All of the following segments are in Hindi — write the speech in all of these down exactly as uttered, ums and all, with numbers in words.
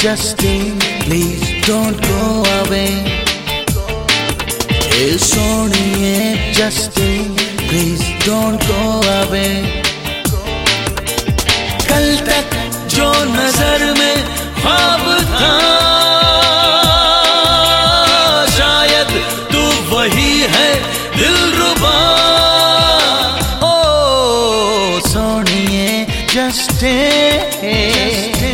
Justine, please don't go away. Hey सोनिए Justine, please don't go away. कल तक जो नजर में ख्वाब था, शायद तू वही है दिलरुबा। ओ सोनिए Justine,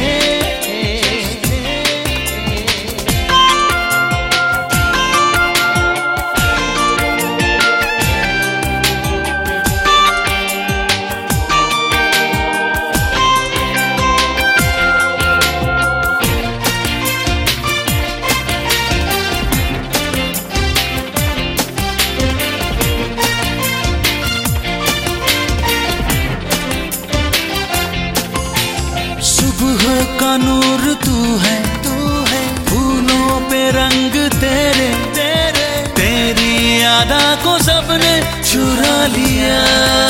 सुबह का नूर तू है, तू है फूलों पे रंग तेरे, तेरे तेरी यादा को सबने चुरा लिया।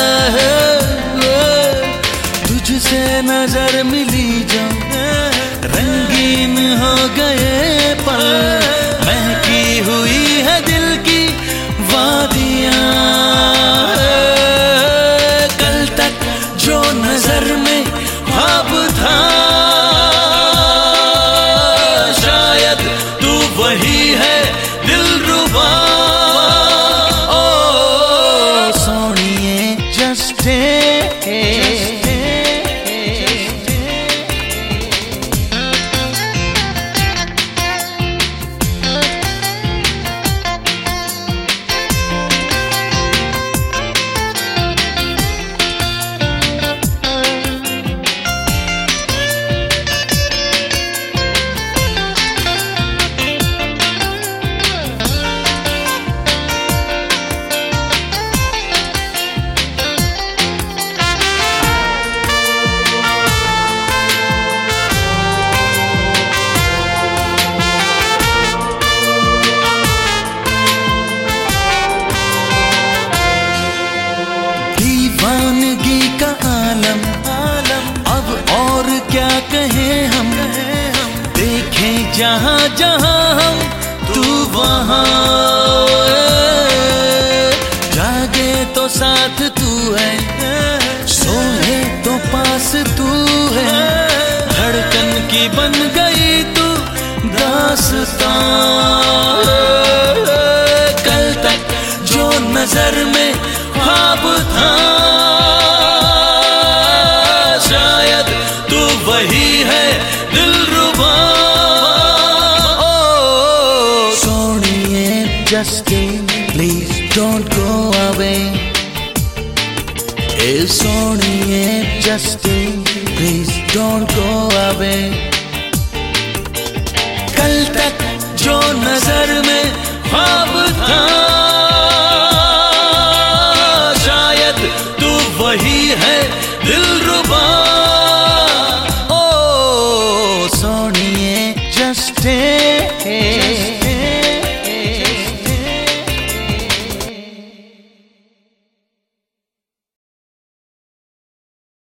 तुझसे नजर मिली जो रंगीन हो गए पल, महकी हुई है दिल की वादियां। कल तक जो नजर में ख्वाब था, शायद तू वही है दिलरुबा। ओ सोनिए Justine, दीवानगी का आलम, आलम अब और क्या कहें हम, देखें जहां जहां हम तू वहां। जागे तो साथ तू है, सोए तो पास तू है, धड़कन की बन गई तू दास्तां। कल तक जो नजर में ख्वाब था, शायद तू वही है दिलरुबा। ओ सोनिए Justine, please don't go away. Hey सोनिए Justine, please don't go away. कल तक जो नजर में ख्वाब था, शायद तू वही है दिलरुबा।